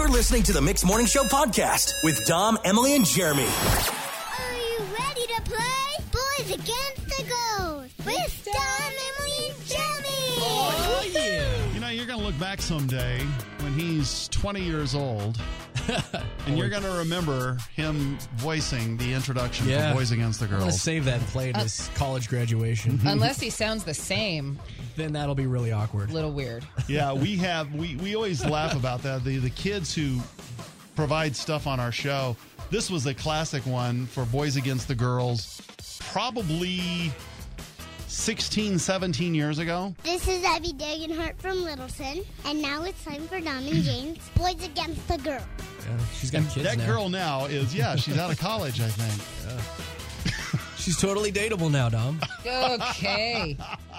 You're listening to the Mixed Morning Show podcast with Dom, Emily, and Jeremy. Are you ready to play Boys Against the Girls with Dom, Emily, and Jeremy? Oh, yeah. You know, you're going to look back someday when he's 20 years old, and you're going to remember him voicing the introduction for Boys Against the Girls. Let's save that and play at his college graduation. Unless he sounds the same. Then that'll be really awkward. A little weird. Yeah, we always laugh about that. The kids who provide stuff on our show, this was a classic one for Boys Against the Girls, probably 16, 17 years ago. This is Abby Dagenhart from Littleton, and now it's time for Dom and James, Boys Against the Girls. Yeah, she's got kids That now. girl now is, she's out of college, I think. She's totally dateable now, Dom. Okay.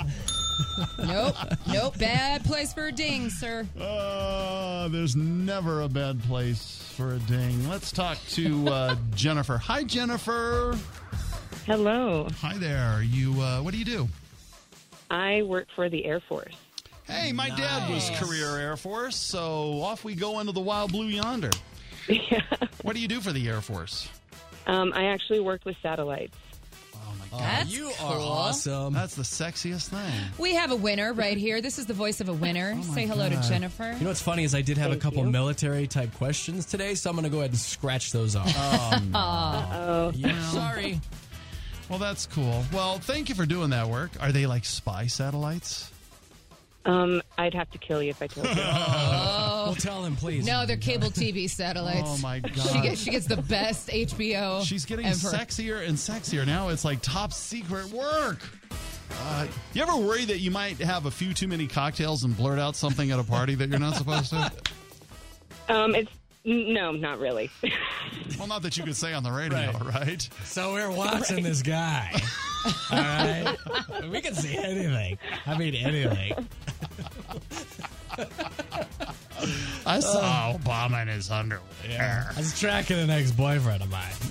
Nope. Bad place for a ding, sir. There's never a bad place for a ding. Let's talk to Jennifer. Hi, Jennifer. Hello. Hi there. You, what do you do? I work for the Air Force. Hey, my dad was career Air Force, so off we go into the wild blue yonder. Yeah. What do you do for the Air Force? I actually work with satellites. Oh, my God. That's you cool. are awesome. That's the sexiest thing. We have a winner right here. This is the voice of a winner. Say hello God. to Jennifer. You know what's funny is I did have Thank a couple you. military-type questions today, so I'm going to go ahead and scratch those off. Oh. Yeah, sorry. Well, that's cool. Well, thank you for doing that work. Are they like spy satellites? I'd have to kill you if I told you. Well, tell him, please. No, they're cable TV satellites. Oh, my God. She gets the best HBO. She's getting ever. sexier and sexier. Now it's like top secret work. You ever worry that you might have a few too many cocktails and blurt out something at a party that you're not supposed to? No, not really. Well, not that you could say on the radio, right? So we're watching this guy. All right? We can see anything. I mean, anything. I saw Obama in his underwear. Yeah. I was tracking an ex-boyfriend of mine.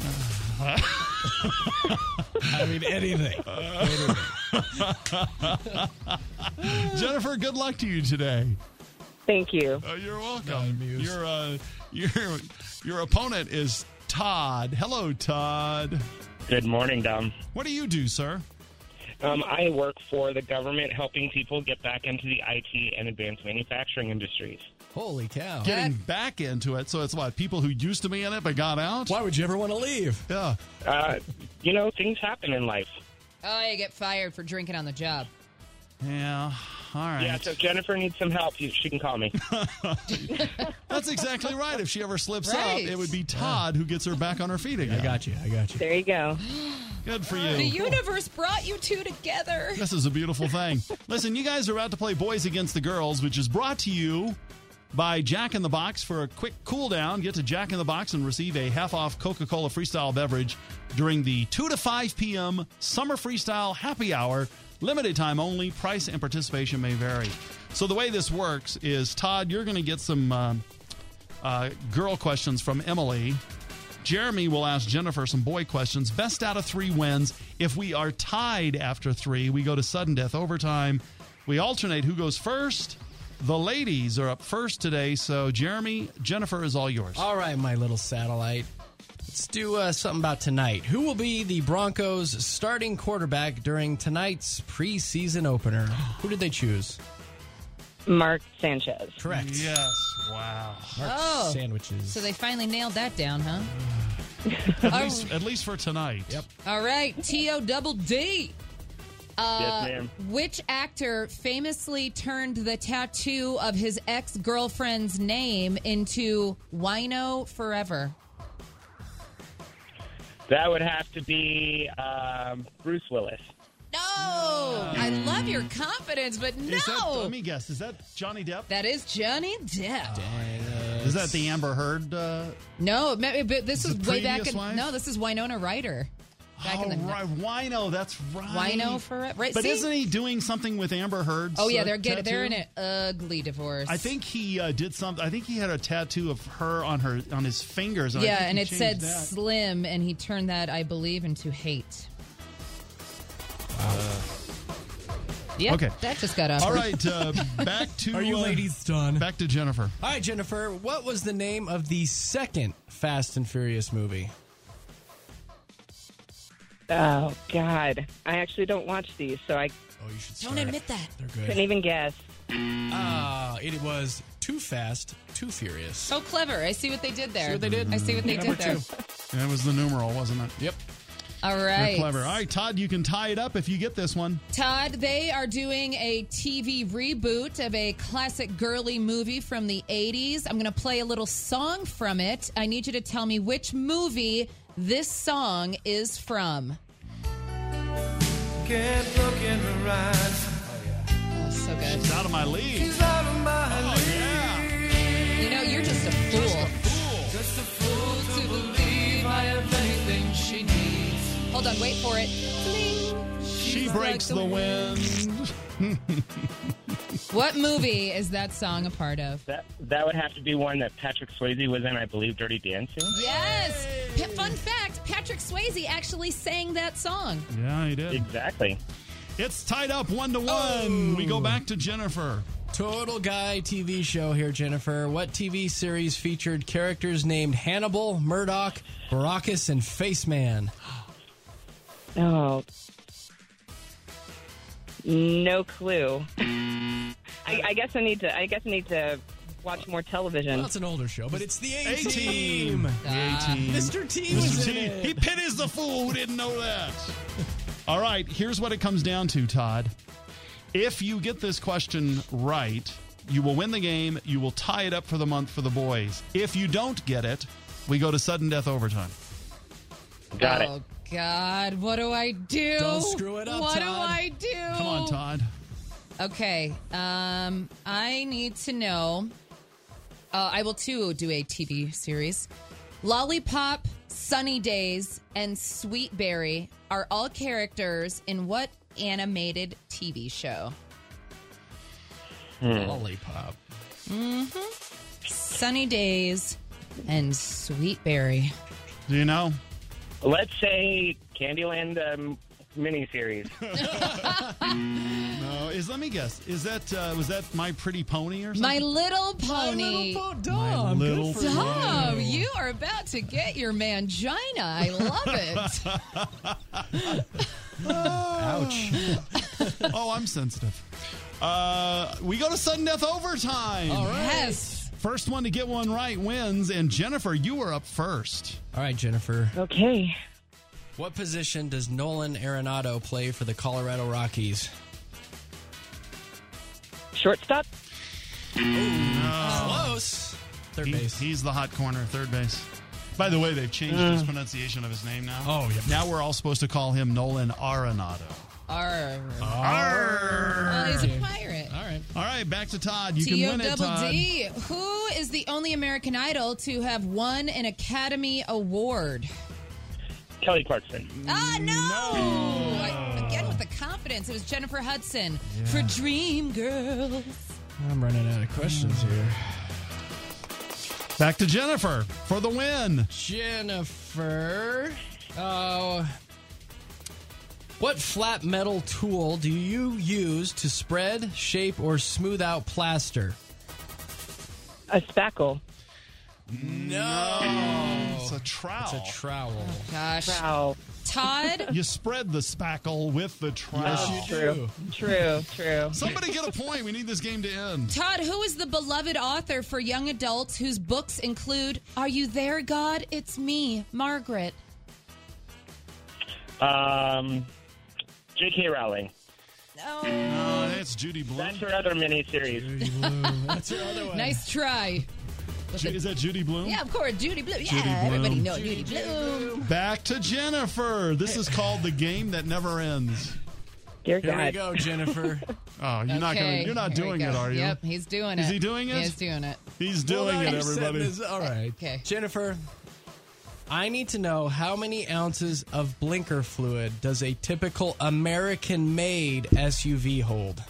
I mean, anything. Jennifer, good luck to you today. Thank you. You're welcome. Your opponent is Todd. Hello, Todd. Good morning, Dom. What do you do, sir? I work for the government helping people get back into the IT and advanced manufacturing industries. Holy cow. Getting back into it. So it's what? People who used to be in it but got out? Why would you ever want to leave? Yeah. Things happen in life. Oh, you get fired for drinking on the job. Yeah. All right. Yeah, so if Jennifer needs some help, she can call me. That's exactly right. If she ever slips Right. up, it would be Todd who gets her back on her feet again. I got you. There you go. Good for The you. universe brought you two together. This is a beautiful thing. Listen, you guys are about to play Boys Against the Girls, which is brought to you by Jack in the Box. For a quick cool down, get to Jack in the Box and receive a half-off Coca-Cola Freestyle beverage during the 2 to 5 p.m. Summer Freestyle Happy Hour. Limited time only. Price and participation may vary. So the way this works is, Todd, you're going to get some girl questions from Emily. Jeremy will ask Jennifer some boy questions. Best out of 3 wins. If we are tied after 3, we go to sudden death overtime. We alternate who goes first. The ladies are up first today. So, Jeremy, Jennifer is all yours. All right, my little satellite. Let's do something about tonight. Who will be the Broncos' starting quarterback during tonight's preseason opener? Who did they choose? Mark Sanchez. Correct. Yes. Wow. Oh. Sandwiches. So they finally nailed that down, huh? At least for tonight. Yep. All right, T-O-double-D. Yes, ma'am. Which actor famously turned the tattoo of his ex-girlfriend's name into Wino Forever? That would have to be Bruce Willis. No! I love your confidence, but no! Is that, let me guess. Is that Johnny Depp? That is Johnny Depp. Is that the Amber Heard? No, but this is way back previous in... wife? No, this is Winona Ryder. Back in the... right. Wino, that's right. Wino Forever. Right, But see? isn't he doing something with Amber Heard's Oh, yeah, they're tattoo? in an ugly divorce. I think he did something. I think he had a tattoo of her on his fingers. And I Yeah, think and he it changed said that. Slim, and he turned that, I believe, into hate. Yep, Okay. that just got up. All right, back to Are you ladies done? Back to Jennifer. All right, Jennifer, what was the name of the second Fast and Furious movie? Oh, God. I actually don't watch these, so I Oh, you should Don't start. admit that. They're couldn't good. even guess. It was Too Fast, Too Furious. So clever. I see what they did there. See what they did? I see what they Number did there. 2. That was the numeral, wasn't it? Yep. All They're right. clever. All right, Todd, you can tie it up if you get this one. Todd, they are doing a TV reboot of a classic girly movie from the 80s. I'm going to play a little song from it. I need you to tell me which movie this song is from. Can't look in her eyes. Oh, so good. It's out of my league. She's out of my Oh, yeah. You know, you're just a fool. Just a fool to believe I have anything she needs. Hold on, wait for it. She breaks the wind. What movie is that song a part of? That would have to be one that Patrick Swayze was in, I believe, Dirty Dancing. Yes. Fun fact, Patrick Swayze actually sang that song. Yeah, he did. Exactly. It's tied up 1-1. Oh. We go back to Jennifer. Total Guy TV show here, Jennifer. What TV series featured characters named Hannibal, Murdoch, Baracus, and Faceman? Oh. No clue. I guess I need to watch more television. Well, it's an older show, but it's the A-Team. A-Team. The A-Team. Mr. T was Mr. in T. it. He pities the fool who didn't know that. All right, here's what it comes down to, Todd. If you get this question right, you will win the game. You will tie it up for the month for the boys. If you don't get it, we go to sudden death overtime. Got Oh, it. God, what do I do? Don't screw it up, What do Todd. I do? Come on, Todd. Okay, I need to know. I will too do a TV series. Lollipop, Sunny Days, and Sweet Berry are all characters in what animated TV show? Lollipop. Sunny Days and Sweet Berry. Do you know? Let's say Candyland miniseries. No. Let me guess. Is that was that My Pretty Pony or something? My Little Pony. Dom. My Little Good for Tom, you. you are about to get your mangina. I love it. Ouch. Oh, I'm sensitive. We go to sudden death overtime. All right. Yes. First one to get one right wins. And Jennifer, you are up first. All right, Jennifer. Okay. What position does Nolan Arenado play for the Colorado Rockies? Shortstop? Close. Third base. He's the hot corner, third base. By the way, they've changed his pronunciation of his name now. Oh, yeah. Now we're all supposed to call him Nolan Arenado. Arr. Arr. Well, he's a pirate. All right. All right, back to Todd. You can win it, Todd. T-O-double-D. Who is the only American Idol to have won an Academy Award? Kelly Clarkson. Ah, no! Again with the confidence. It was Jennifer Hudson for Dream Girls. I'm running out of questions here. Back to Jennifer for the win. Jennifer. What flat metal tool do you use to spread, shape, or smooth out plaster? A spackle. No. It's a trowel. It's a trowel. Gosh. Wow. Todd, You spread the spackle with the trowel. Yes, you do. True. Somebody get a point. We need this game to end. Todd, who is the beloved author for young adults whose books include Are You There, God? It's Me, Margaret. J.K. Rowling. No. Oh, it's Judy Blume. That's her other miniseries. That's your other one. Nice try. Is that Judy Blume? Yeah, of course, Judy Blume. Judy Yeah, Blume. everybody knows Judy Blume. Back to Jennifer. This is called the game that never ends. Dear Here we God. go, Jennifer. Oh, you're not Okay, not here we doing go. it, are you? Yep, he's doing it. Is he doing it? He's doing it. He's doing Well, it, now you're setting everybody. this- All right. Okay. Jennifer, I need to know how many ounces of blinker fluid does a typical American-made SUV hold?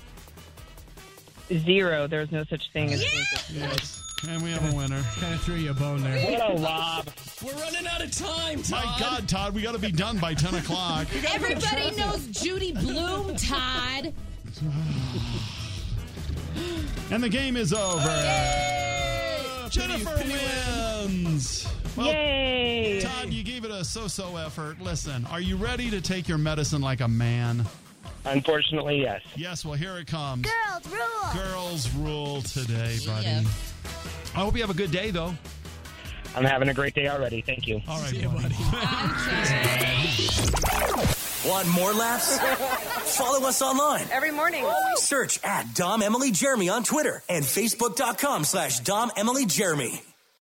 0. There's no such thing as Yes. And we have a winner. Kind of threw you a bone there. What a lob. We're running out of time, Todd. My God, Todd, we got to be done by 10 o'clock. Everybody knows Judy Blume, Todd. And the game is over. Jennifer wins. Well, Yay! Todd, you gave it a so-so effort. Listen, are you ready to take your medicine like a man? Unfortunately, yes. Yes, well, here it comes. Girls rule. Girls rule today, buddy. Yeah. I hope you have a good day, though. I'm having a great day already. Thank you. All right, See you, buddy. Want more laughs? Follow us online. Every morning. Search at Dom Emily Jeremy on Twitter and Facebook.com/Dom Emily Jeremy.